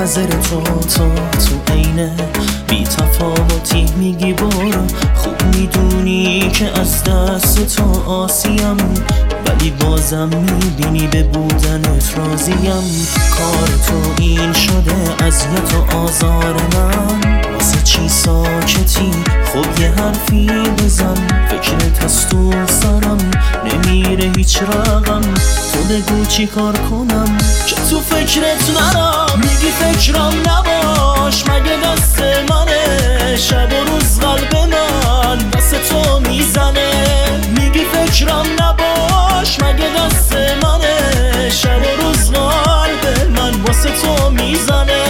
منتظر تو عینه بی تفاوتی میگی برو. خوب میدونی که از دست تو آسیم، ولی بازم میبینی به بودنت راضیم. کار تو این شده اذیت و آزار من، واسه چی ساکتی؟ خب یه حرفی بزن. فکرت از تو سرم نمیره هیچ رقم. تو بگو چی کار کنم که تو فکرت نرم. میگی فکرم نباش مگه دست منه؟ شب و روز قلب من دست تو میزنه. میگی فکرم نباش مگه دست منه؟ شب و روز قلب من واسه تو میزنه.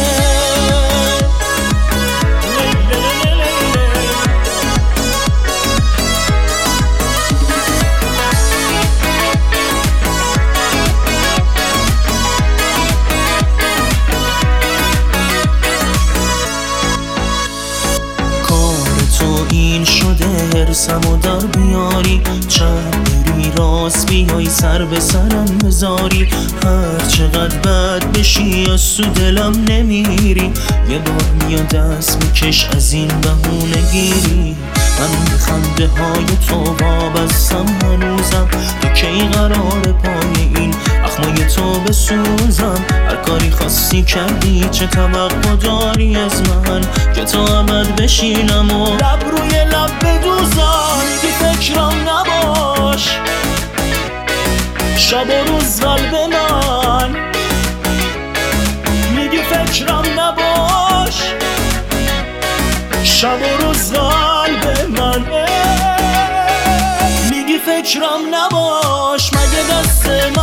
این شده هرسم و در بیاری، چند بری راست بیای سر به سرم بذاری. هر چقدر بد بشی از تو دلم نمیری، یه بار میاد دست میکش از این بهونه گیری. من به خنده های تو وابستم هنوزم، تو کی قرار پای این اخمای تو بسوزم؟ هر کاری خواستی کردی، چه توقع داری از من که تا ابد بشینم و لب روی لب بدوزم؟ میگی فکرم نباش شب و روز قلب من. میگی فکرم نباش شب و روز قلب من. میگی فکرم نباش مگه دست من